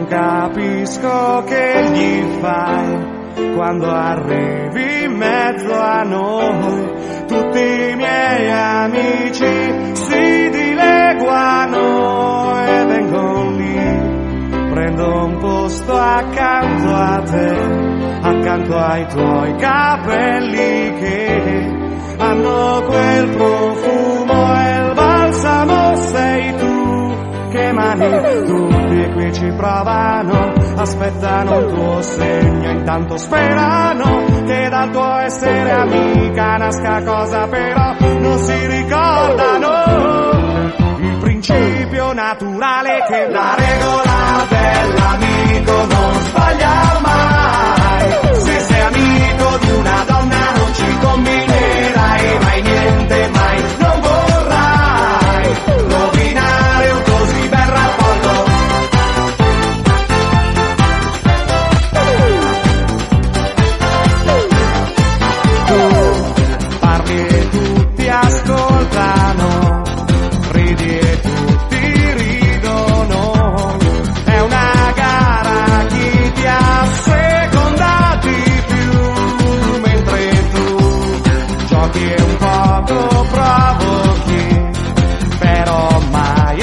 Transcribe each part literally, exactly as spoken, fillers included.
capisco che gli fai quando arrivi in mezzo a noi. Tutti i miei amici si dileguano e vengono lì, prendo un posto accanto a te, accanto ai tuoi capelli che hanno quel profumo e il balsamo sei tu. Che mani, tutti qui ci provano, aspettano il tuo segno, intanto sperano che dal tuo essere amica nasca cosa, però non si ricordano il principio naturale che la regola dell'amico non sbaglia mai. Se sei amico di una donna non ci combinerai mai niente, mai non vorrai rovinare un così bel rapporto. Tu parli e tutti ascoltano, ridi e tutti ridono, è una gara chi ti asseconda di più, mentre tu giochi un poco provochi, però mai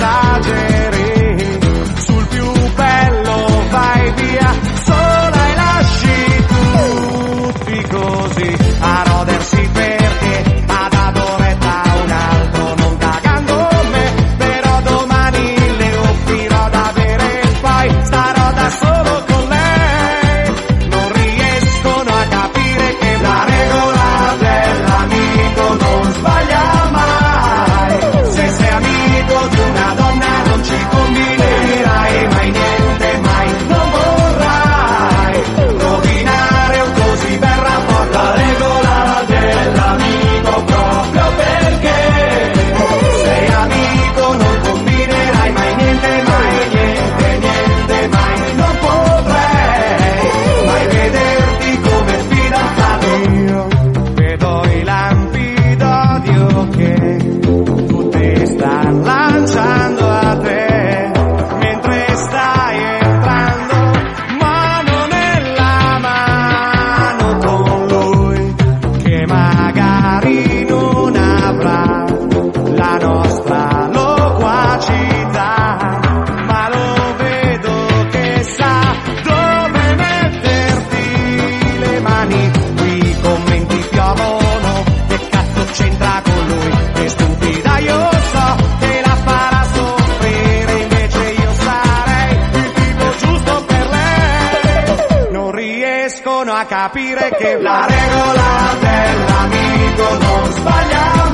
esageri, sul più bello vai via sola e lasci tutti così a rodersi perché ha dato retta a un altro non cagando me, però domani le offrirò da bere e poi starò da solo con lei. Non riescono a capire che la regola dell'amico non sbaglia mai. Se sei amico di una donna non ci combinerai mai niente, mai non vorrai rovinare un così bel rapporto. La regola dell'amico proprio perché sei amico non combinerai mai niente, mai niente, niente, mai non potrei mai vederti come fidanzato. Io vedo i lampi d'odio che tutti stanno lanciando a te, mentre stai entrando mano nella mano con lui, che magari non avrà la nostra loquacità, ma lo vedo che sa dove metterti le mani. Qui i commenti piovono, che cazzo c'entra con lui, che stupida io so che la farà soffrire, invece io sarei il tipo giusto per lei. Non riescono a capire che la regola dell'amico non sbaglia